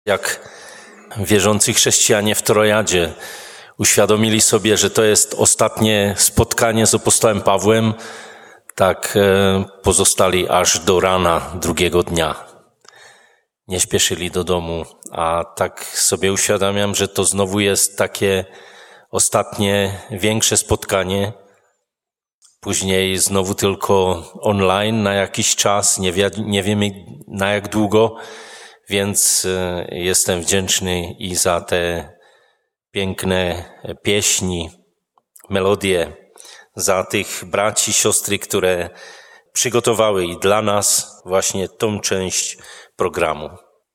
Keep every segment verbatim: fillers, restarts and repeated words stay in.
Jak wierzący chrześcijanie w Trojadzie uświadomili sobie, że to jest ostatnie spotkanie z apostołem Pawłem, tak pozostali aż do rana drugiego dnia. Nie śpieszyli do domu, a tak sobie uświadamiam, że to znowu jest takie ostatnie, większe spotkanie. Później znowu tylko online na jakiś czas, nie, wie, nie wiemy na jak długo, więc jestem wdzięczny i za te piękne pieśni, melodie, za tych braci, siostry, które przygotowały i dla nas właśnie tą część programu.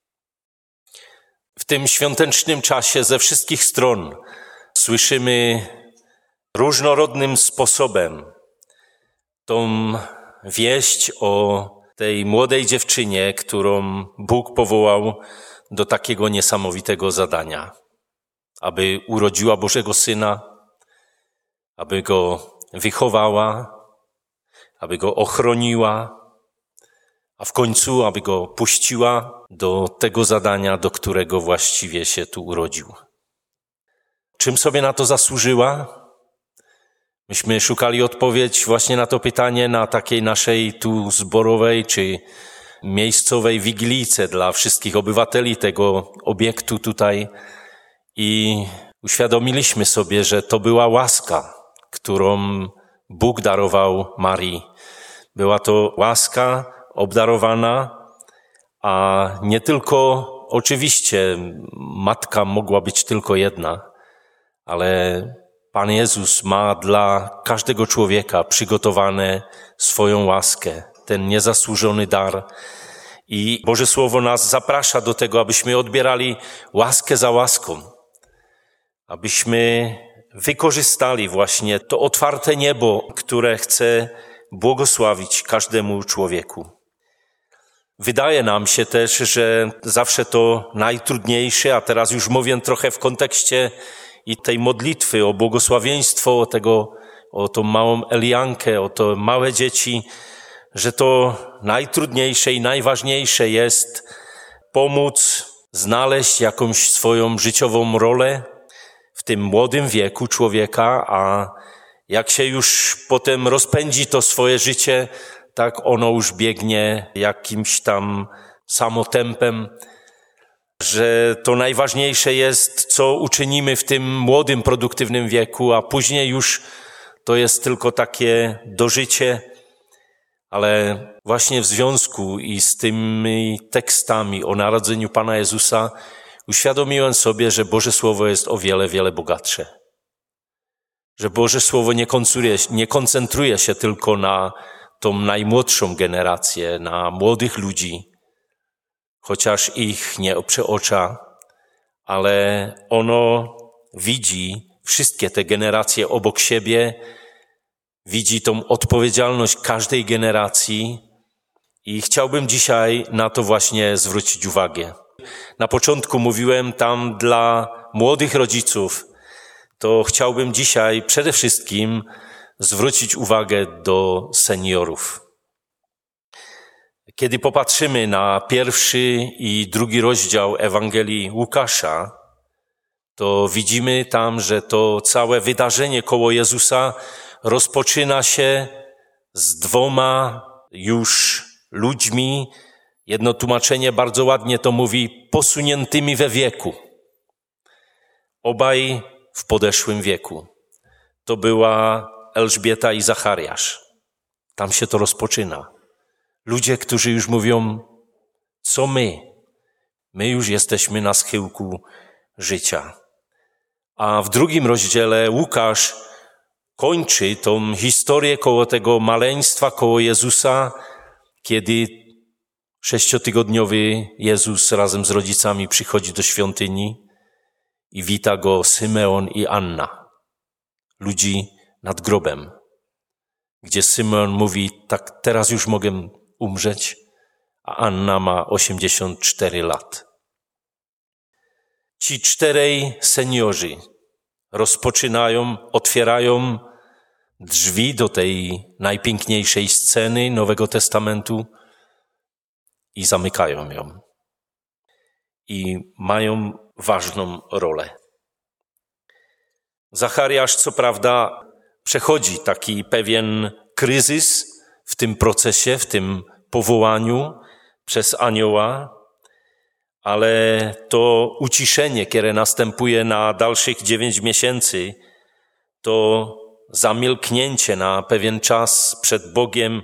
W tym świątecznym czasie ze wszystkich stron słyszymy różnorodnym sposobem tą wieść o tej młodej dziewczynie, którą Bóg powołał do takiego niesamowitego zadania, aby urodziła Bożego Syna, aby Go wychowała, aby Go ochroniła, a w końcu, aby Go puściła do tego zadania, do którego właściwie się tu urodził. Czym sobie na to zasłużyła? Myśmy szukali odpowiedź właśnie na to pytanie na takiej naszej tu zborowej czy miejscowej wigilijce dla wszystkich obywateli tego obiektu tutaj i uświadomiliśmy sobie, że to była łaska, którą Bóg darował Marii. Była to łaska obdarowana, a nie tylko, oczywiście matka mogła być tylko jedna, ale Pan Jezus ma dla każdego człowieka przygotowane swoją łaskę, ten niezasłużony dar. I Boże Słowo nas zaprasza do tego, abyśmy odbierali łaskę za łaską, abyśmy wykorzystali właśnie to otwarte niebo, które chce błogosławić każdemu człowieku. Wydaje nam się też, że zawsze to najtrudniejsze, a teraz już mówię trochę w kontekście i tej modlitwy o błogosławieństwo, o tego, o tą małą Eliankę, o to małe dzieci, że to najtrudniejsze i najważniejsze jest pomóc znaleźć jakąś swoją życiową rolę w tym młodym wieku człowieka, a jak się już potem rozpędzi to swoje życie, tak ono już biegnie jakimś tam samotempem, że to najważniejsze jest, co uczynimy w tym młodym, produktywnym wieku, a później już to jest tylko takie dożycie, ale właśnie w związku i z tymi tekstami o narodzeniu Pana Jezusa uświadomiłem sobie, że Boże Słowo jest o wiele, wiele bogatsze. Że Boże Słowo nie koncentruje, nie koncentruje się tylko na tą najmłodszą generację, na młodych ludzi, chociaż ich nie przeocza, ale ono widzi wszystkie te generacje obok siebie, widzi tą odpowiedzialność każdej generacji i chciałbym dzisiaj na to właśnie zwrócić uwagę. Na początku mówiłem tam dla młodych rodziców, to chciałbym dzisiaj przede wszystkim zwrócić uwagę do seniorów. Kiedy popatrzymy na pierwszy i drugi rozdział Ewangelii Łukasza, to widzimy tam, że to całe wydarzenie koło Jezusa rozpoczyna się z dwoma już ludźmi. Jedno tłumaczenie bardzo ładnie to mówi, posuniętymi we wieku. Obaj w podeszłym wieku. To była Elżbieta i Zachariasz. Tam się to rozpoczyna. Ludzie, którzy już mówią, co my? My już jesteśmy na schyłku życia. A w drugim rozdziale Łukasz kończy tą historię koło tego maleństwa, koło Jezusa, kiedy sześciotygodniowy Jezus razem z rodzicami przychodzi do świątyni i wita go Symeon i Anna, ludzi nad grobem, gdzie Symeon mówi, tak teraz już mogę umrzeć, a Anna ma osiemdziesiąt cztery lat. Ci czterej seniorzy rozpoczynają, otwierają drzwi do tej najpiękniejszej sceny Nowego Testamentu i zamykają ją. i mają ważną rolę. Zachariasz, co prawda, przechodzi taki pewien kryzys w tym procesie, w tym powołaniu przez anioła, ale to uciszenie, które następuje na dalszych dziewięć miesięcy, to zamilknięcie na pewien czas przed Bogiem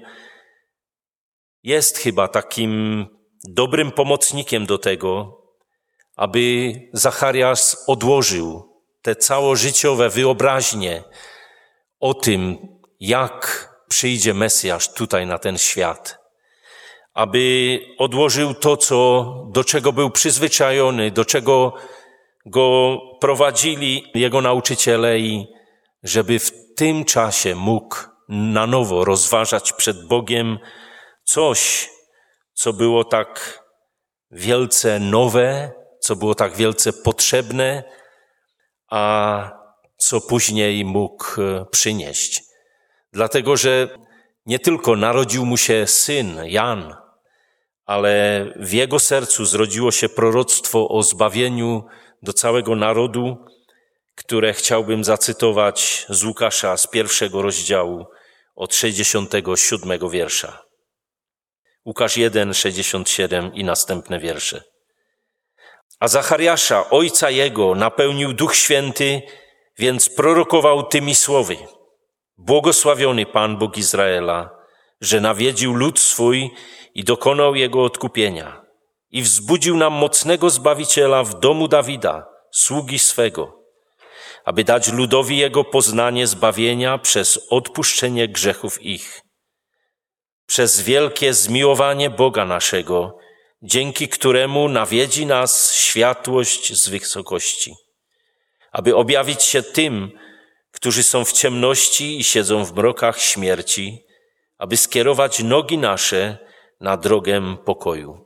jest chyba takim dobrym pomocnikiem do tego, aby Zachariasz odłożył te całożyciowe wyobraźnie o tym, jak przyjdzie Mesjasz tutaj na ten świat. Aby odłożył to, co, do czego był przyzwyczajony, do czego go prowadzili jego nauczyciele i żeby w tym czasie mógł na nowo rozważać przed Bogiem coś, co było tak wielce nowe, co było tak wielce potrzebne, a co później mógł przynieść. Dlatego, że nie tylko narodził mu się syn, Jan, ale w jego sercu zrodziło się proroctwo o zbawieniu do całego narodu, które chciałbym zacytować z Łukasza z pierwszego rozdziału od sześćdziesiątego siódmego wiersza. Łukasz jeden, sześćdziesiąt siedem i następne wiersze. A Zachariasza, ojca jego, napełnił Duch Święty, więc prorokował tymi słowy. Błogosławiony Pan Bóg Izraela, że nawiedził lud swój i dokonał jego odkupienia i wzbudził nam mocnego Zbawiciela w domu Dawida, sługi swego, aby dać ludowi jego poznanie zbawienia przez odpuszczenie grzechów ich, przez wielkie zmiłowanie Boga naszego, dzięki któremu nawiedzi nas światłość z wysokości, aby objawić się tym, którzy są w ciemności i siedzą w mrokach śmierci, aby skierować nogi nasze na drogę pokoju.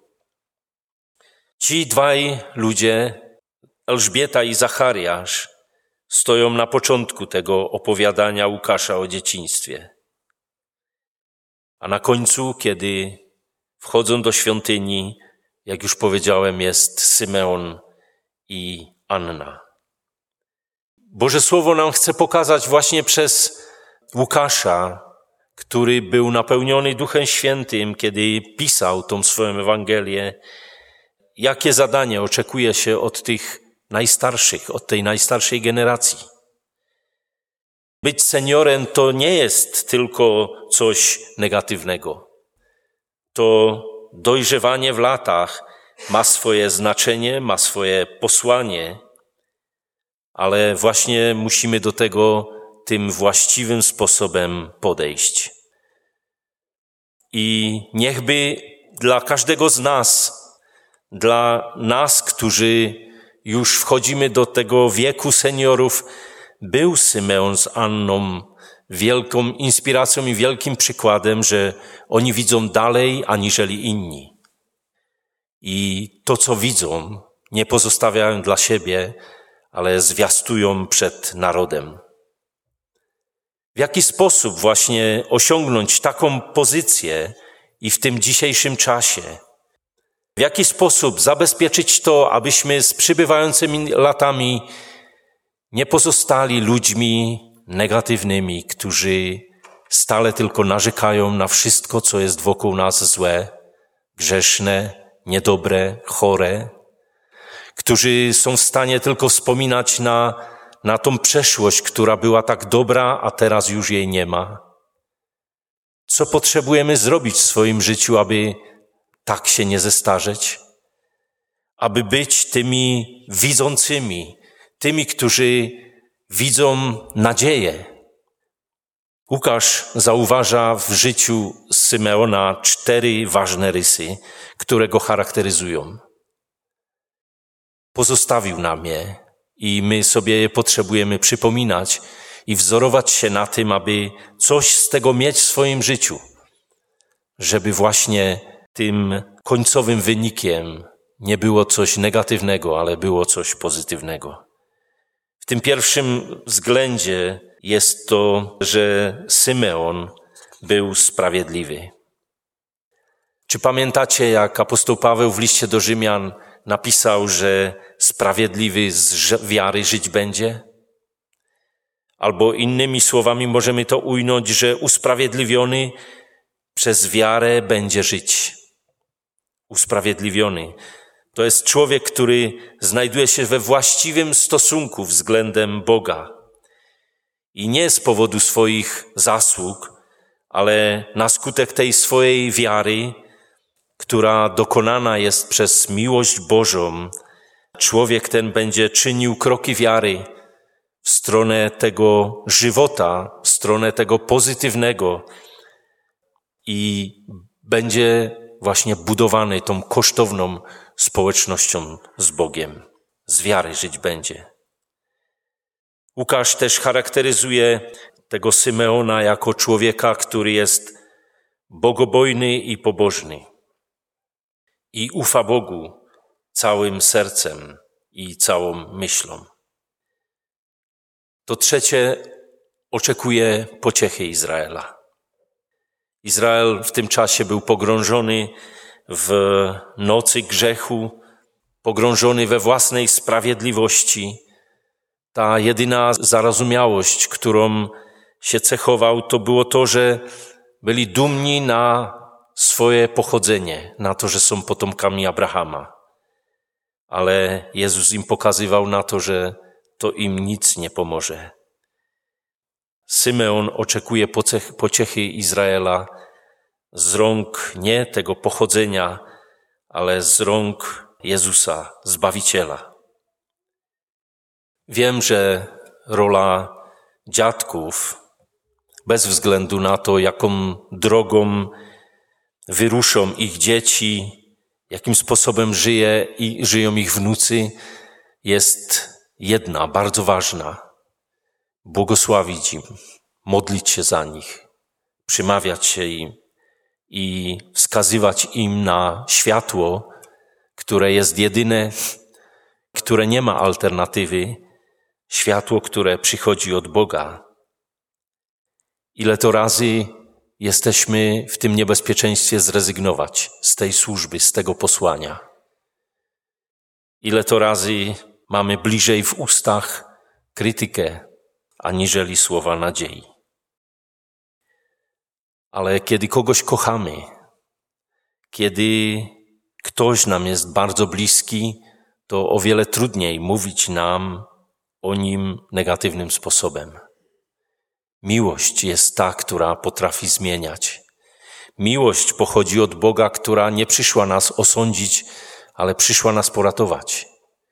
Ci dwaj ludzie, Elżbieta i Zachariasz, stoją na początku tego opowiadania Łukasza o dzieciństwie. A na końcu, kiedy wchodzą do świątyni, jak już powiedziałem, jest Symeon i Anna. Boże Słowo nam chce pokazać właśnie przez Łukasza, który był napełniony Duchem Świętym, kiedy pisał tą swoją Ewangelię, jakie zadanie oczekuje się od tych najstarszych, od tej najstarszej generacji. Być seniorem to nie jest tylko coś negatywnego. To dojrzewanie w latach ma swoje znaczenie, ma swoje posłanie, ale właśnie musimy do tego tym właściwym sposobem podejść. I niechby dla każdego z nas, dla nas, którzy już wchodzimy do tego wieku seniorów, był Symeon z Anną wielką inspiracją i wielkim przykładem, że oni widzą dalej aniżeli inni. I to, co widzą, nie pozostawiają dla siebie, ale zwiastują przed narodem. W jaki sposób właśnie osiągnąć taką pozycję i w tym dzisiejszym czasie? W jaki sposób zabezpieczyć to, abyśmy z przybywającymi latami nie pozostali ludźmi negatywnymi, którzy stale tylko narzekają na wszystko, co jest wokół nas złe, grzeszne, niedobre, chore, którzy są w stanie tylko wspominać na, na tą przeszłość, która była tak dobra, a teraz już jej nie ma. Co potrzebujemy zrobić w swoim życiu, aby tak się nie zestarzeć? Aby być tymi widzącymi, tymi, którzy widzą nadzieję. Łukasz zauważa w życiu Symeona cztery ważne rysy, które go charakteryzują. Pozostawił nam je i my sobie je potrzebujemy przypominać i wzorować się na tym, aby coś z tego mieć w swoim życiu, żeby właśnie tym końcowym wynikiem nie było coś negatywnego, ale było coś pozytywnego. W tym pierwszym względzie jest to, że Symeon był sprawiedliwy. Czy pamiętacie, jak apostoł Paweł w liście do Rzymian napisał, że sprawiedliwy z wiary żyć będzie? Albo innymi słowami możemy to ująć, że usprawiedliwiony przez wiarę będzie żyć. Usprawiedliwiony. To jest człowiek, który znajduje się we właściwym stosunku względem Boga. I nie z powodu swoich zasług, ale na skutek tej swojej wiary, która dokonana jest przez miłość Bożą, człowiek ten będzie czynił kroki wiary w stronę tego żywota, w stronę tego pozytywnego i będzie właśnie budowany tą kosztowną społecznością z Bogiem. Z wiary żyć będzie. Łukasz też charakteryzuje tego Symeona jako człowieka, który jest bogobojny i pobożny i ufa Bogu całym sercem i całą myślą. To trzecie, oczekuje pociechy Izraela. Izrael w tym czasie był pogrążony w nocy grzechu, pogrążony we własnej sprawiedliwości. Ta jedyna zarozumiałość, którą się cechował, to było to, że byli dumni na swoje pochodzenie, na to, że są potomkami Abrahama. Ale Jezus im pokazywał na to, że to im nic nie pomoże. Symeon oczekuje pociechy Izraela z rąk nie tego pochodzenia, ale z rąk Jezusa, Zbawiciela. Wiem, że rola dziadków, bez względu na to, jaką drogą wyruszą ich dzieci, jakim sposobem żyje i żyją ich wnucy, jest jedna, bardzo ważna. Błogosławić im, modlić się za nich, przymawiać się im i wskazywać im na światło, które jest jedyne, które nie ma alternatywy, światło, które przychodzi od Boga. Ile to razy jesteśmy w tym niebezpieczeństwie zrezygnować z tej służby, z tego posłania. Ile to razy mamy bliżej w ustach krytykę, aniżeli słowa nadziei. Ale kiedy kogoś kochamy, kiedy ktoś nam jest bardzo bliski, to o wiele trudniej mówić nam o nim negatywnym sposobem. Miłość jest ta, która potrafi zmieniać. Miłość pochodzi od Boga, która nie przyszła nas osądzić, ale przyszła nas poratować.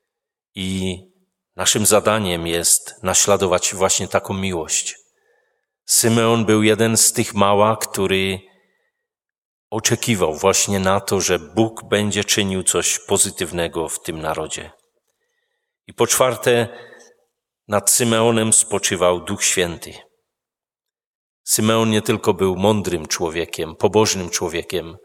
I naszym zadaniem jest naśladować właśnie taką miłość. Symeon był jeden z tych mała, który oczekiwał właśnie na to, że Bóg będzie czynił coś pozytywnego w tym narodzie. I po czwarte, nad Symeonem spoczywał Duch Święty. Symeon nie tylko był mądrym człowiekiem, pobożnym człowiekiem,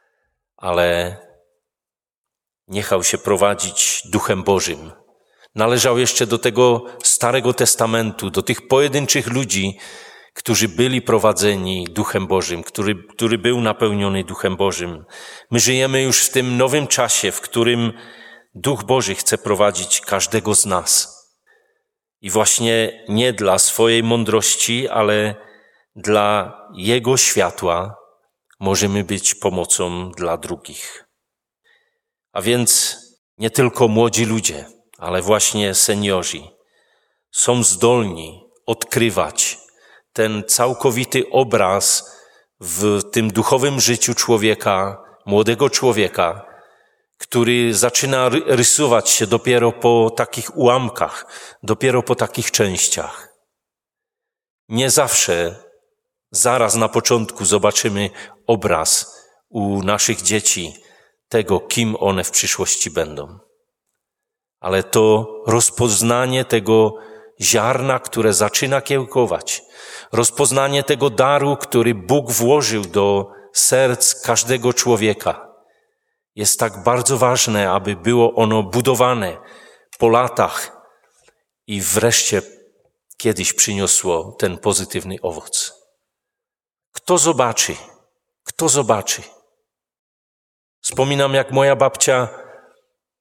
ale niechał się prowadzić Duchem Bożym. Należał jeszcze do tego Starego Testamentu, do tych pojedynczych ludzi, którzy byli prowadzeni Duchem Bożym, który, który był napełniony Duchem Bożym. My żyjemy już w tym nowym czasie, w którym Duch Boży chce prowadzić każdego z nas. I właśnie nie dla swojej mądrości, ale dla Jego światła możemy być pomocą dla drugich. A więc nie tylko młodzi ludzie, ale właśnie seniorzy są zdolni odkrywać ten całkowity obraz w tym duchowym życiu człowieka, młodego człowieka, który zaczyna rysować się dopiero po takich ułamkach, dopiero po takich częściach. Nie zawsze zaraz na początku zobaczymy obraz u naszych dzieci tego, kim one w przyszłości będą. Ale to rozpoznanie tego ziarna, które zaczyna kiełkować, rozpoznanie tego daru, który Bóg włożył do serc każdego człowieka, jest tak bardzo ważne, aby było ono budowane po latach i wreszcie kiedyś przyniosło ten pozytywny owoc. Kto zobaczy? Kto zobaczy? Wspominam, jak moja babcia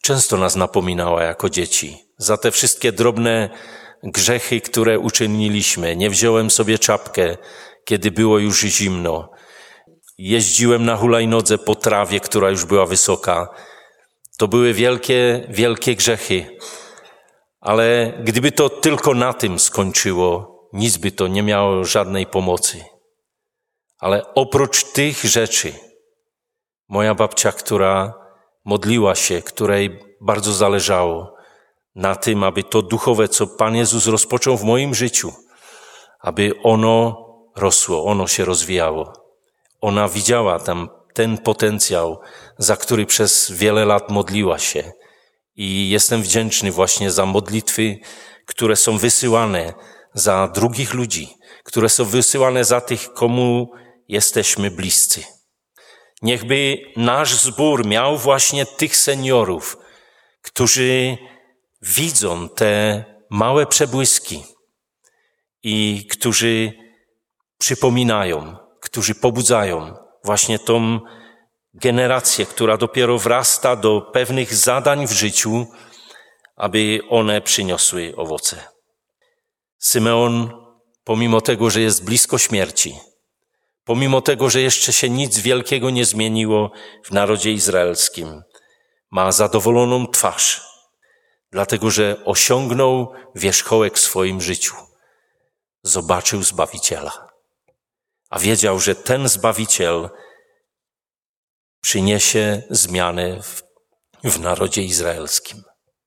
często nas napominała jako dzieci. Za te wszystkie drobne grzechy, które uczyniliśmy. Nie wziąłem sobie czapkę, kiedy było już zimno. Jeździłem na hulajnodze po trawie, która już była wysoka. To były wielkie, wielkie grzechy. Ale gdyby to tylko na tym skończyło, nic by to nie miało żadnej pomocy. Ale oprócz tych rzeczy, moja babcia, która modliła się, której bardzo zależało na tym, aby to duchowe, co Pan Jezus rozpoczął w moim życiu, aby ono rosło, ono się rozwijało. Ona widziała tam ten potencjał, za który przez wiele lat modliła się. I jestem wdzięczny właśnie za modlitwy, które są wysyłane za drugich ludzi, które są wysyłane za tych, komu jesteśmy bliscy. Niechby nasz zbór miał właśnie tych seniorów, którzy widzą te małe przebłyski i którzy przypominają, którzy pobudzają właśnie tą generację, która dopiero wrasta do pewnych zadań w życiu, aby one przyniosły owoce. Symeon, pomimo tego, że jest blisko śmierci, pomimo tego, że jeszcze się nic wielkiego nie zmieniło w narodzie izraelskim, ma zadowoloną twarz, dlatego że osiągnął wierzchołek w swoim życiu. Zobaczył Zbawiciela, a wiedział, że ten Zbawiciel przyniesie zmianę w, w narodzie izraelskim.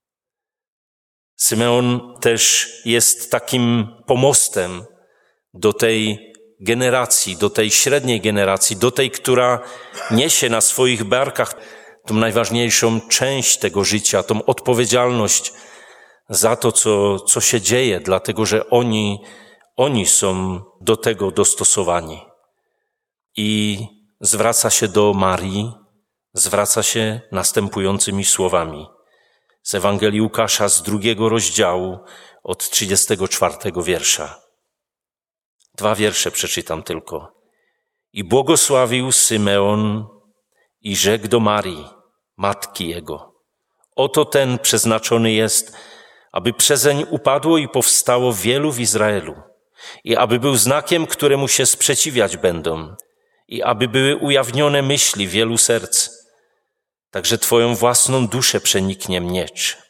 Symeon też jest takim pomostem do tej generacji, do tej średniej generacji, do tej, która niesie na swoich barkach tą najważniejszą część tego życia, tą odpowiedzialność za to, co, co się dzieje, dlatego że oni, oni są do tego dostosowani. I zwraca się do Marii, zwraca się następującymi słowami. Z Ewangelii Łukasza z drugiego rozdziału od trzydziestego czwartego wiersza. Dwa wiersze przeczytam tylko. I błogosławił Symeon i rzekł do Marii, matki jego. Oto ten przeznaczony jest, aby przezeń upadło i powstało wielu w Izraelu i aby był znakiem, któremu się sprzeciwiać będą i aby były ujawnione myśli wielu serc. Także twoją własną duszę przeniknie miecz.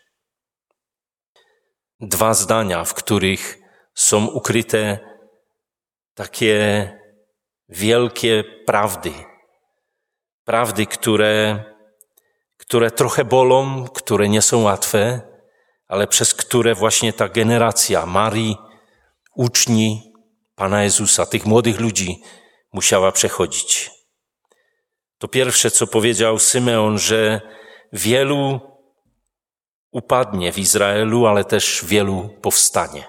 Dwa zdania, w których są ukryte takie wielkie prawdy. Prawdy, które, które trochę bolą, które nie są łatwe, ale przez które właśnie ta generacja Marii, uczni Pana Jezusa, tych młodych ludzi musiała przechodzić. To pierwsze, co powiedział Symeon, że wielu upadnie w Izraelu, ale też wielu powstanie.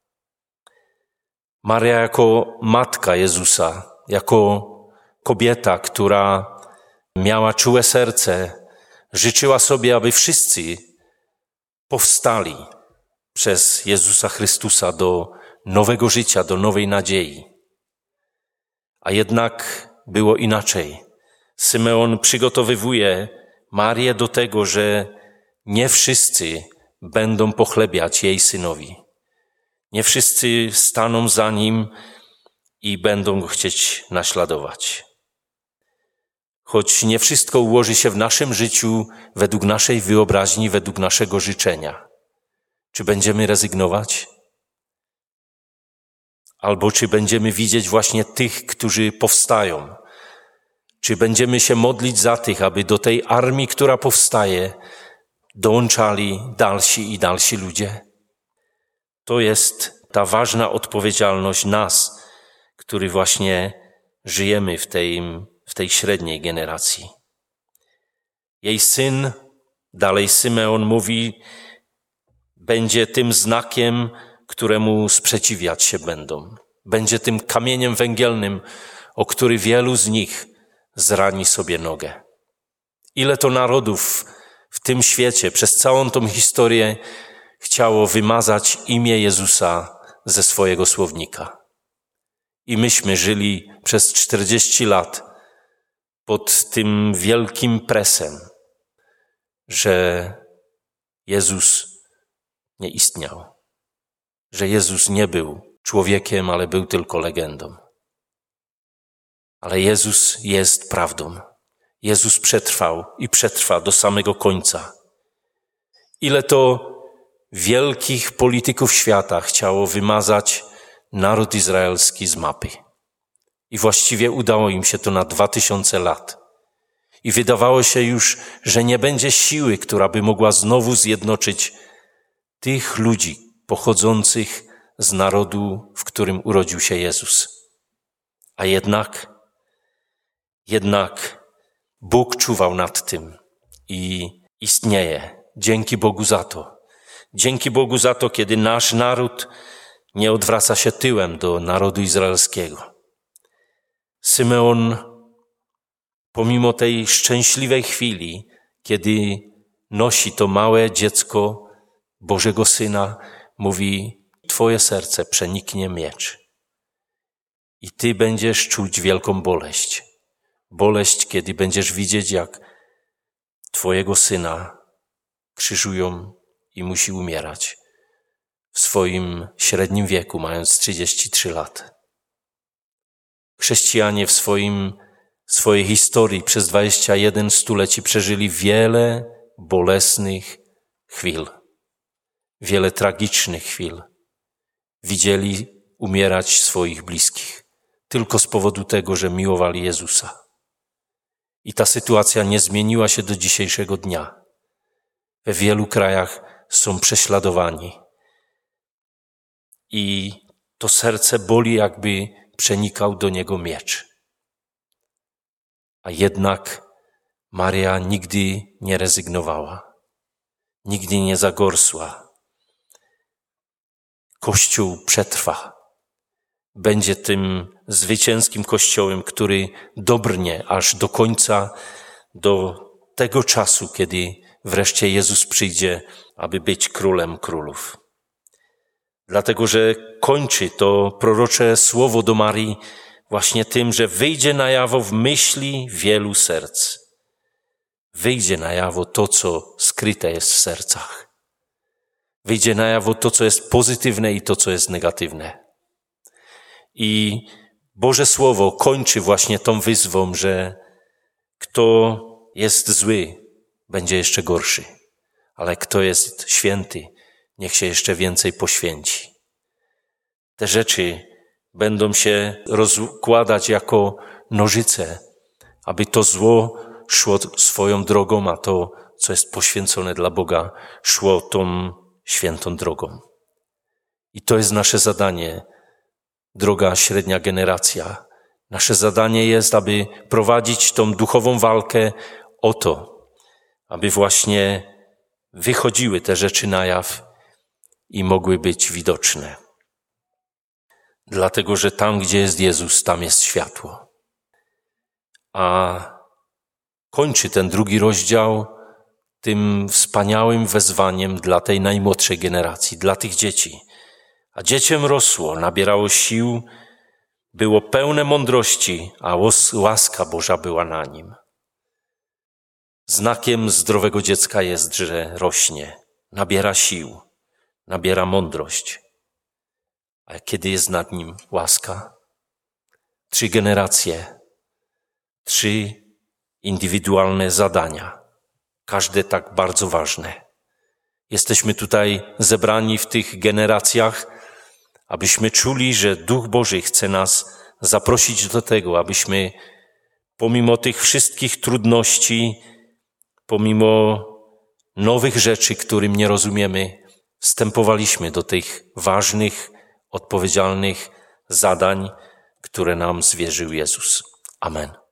Maria jako matka Jezusa, jako kobieta, która miała czułe serce, życzyła sobie, aby wszyscy powstali przez Jezusa Chrystusa do nowego życia, do nowej nadziei. A jednak było inaczej. Symeon przygotowywuje Marię do tego, że nie wszyscy będą pochlebiać jej synowi. Nie wszyscy staną za nim i będą go chcieć naśladować. Choć nie wszystko ułoży się w naszym życiu według naszej wyobraźni, według naszego życzenia. Czy będziemy rezygnować? Albo czy będziemy widzieć właśnie tych, którzy powstają? Czy będziemy się modlić za tych, aby do tej armii, która powstaje, dołączali dalsi i dalsi ludzie? To jest ta ważna odpowiedzialność nas, który właśnie żyjemy w tej, w tej średniej generacji. Jej syn, dalej Symeon mówi, będzie tym znakiem, któremu sprzeciwiać się będą. Będzie tym kamieniem węgielnym, o który wielu z nich zrani sobie nogę. Ile to narodów w tym świecie przez całą tą historię chciało wymazać imię Jezusa ze swojego słownika. I myśmy żyli przez czterdzieści lat pod tym wielkim presem, że Jezus nie istniał, że Jezus nie był człowiekiem, ale był tylko legendą. Ale Jezus jest prawdą. Jezus przetrwał i przetrwa do samego końca. Ile to wielkich polityków świata chciało wymazać naród izraelski z mapy. I właściwie udało im się to na dwa tysiące lat. I wydawało się już, że nie będzie siły, która by mogła znowu zjednoczyć tych ludzi pochodzących z narodu, w którym urodził się Jezus. A jednak, jednak Bóg czuwał nad tym i istnieje. Dzięki Bogu za to. Dzięki Bogu za to, kiedy nasz naród nie odwraca się tyłem do narodu izraelskiego. Symeon, pomimo tej szczęśliwej chwili, kiedy nosi to małe dziecko Bożego Syna, mówi: Twoje serce przeniknie miecz i Ty będziesz czuć wielką boleść. Boleść, kiedy będziesz widzieć, jak Twojego Syna krzyżują i musi umierać w swoim średnim wieku, mając trzydzieści trzy lata. Chrześcijanie w swoim, swojej historii przez dwadzieścia jeden stuleci przeżyli wiele bolesnych chwil, wiele tragicznych chwil. Widzieli umierać swoich bliskich tylko z powodu tego, że miłowali Jezusa. I ta sytuacja nie zmieniła się do dzisiejszego dnia. We wielu krajach są prześladowani. I to serce boli, jakby przenikał do niego miecz. A jednak Maria nigdy nie rezygnowała. Nigdy nie zagorsła. Kościół przetrwa. Będzie tym zwycięskim Kościołem, który dobrnie aż do końca, do tego czasu, kiedy wreszcie Jezus przyjdzie, aby być królem królów. Dlatego, że kończy to prorocze słowo do Marii właśnie tym, że wyjdzie na jawo w myśli wielu serc. Wyjdzie na jawo to, co skryte jest w sercach. Wyjdzie na jawo to, co jest pozytywne i to, co jest negatywne. I Boże Słowo kończy właśnie tą wyzwą, że kto jest zły, będzie jeszcze gorszy, ale kto jest święty, niech się jeszcze więcej poświęci. Te rzeczy będą się rozkładać jako nożyce, aby to zło szło swoją drogą, a to, co jest poświęcone dla Boga, szło tą świętą drogą. I to jest nasze zadanie, droga średnia generacja. Nasze zadanie jest, aby prowadzić tą duchową walkę o to, aby właśnie wychodziły te rzeczy na jaw i mogły być widoczne. Dlatego, że tam, gdzie jest Jezus, tam jest światło. A kończy ten drugi rozdział tym wspaniałym wezwaniem dla tej najmłodszej generacji, dla tych dzieci. A dziecię rosło, nabierało sił, było pełne mądrości, a łaska Boża była na nim. Znakiem zdrowego dziecka jest, że rośnie, nabiera sił, nabiera mądrość. A kiedy jest nad nim łaska? Trzy generacje, trzy indywidualne zadania, każde tak bardzo ważne. Jesteśmy tutaj zebrani w tych generacjach, abyśmy czuli, że Duch Boży chce nas zaprosić do tego, abyśmy pomimo tych wszystkich trudności, pomimo nowych rzeczy, którym nie rozumiemy, wstępowaliśmy do tych ważnych, odpowiedzialnych zadań, które nam zwierzył Jezus. Amen.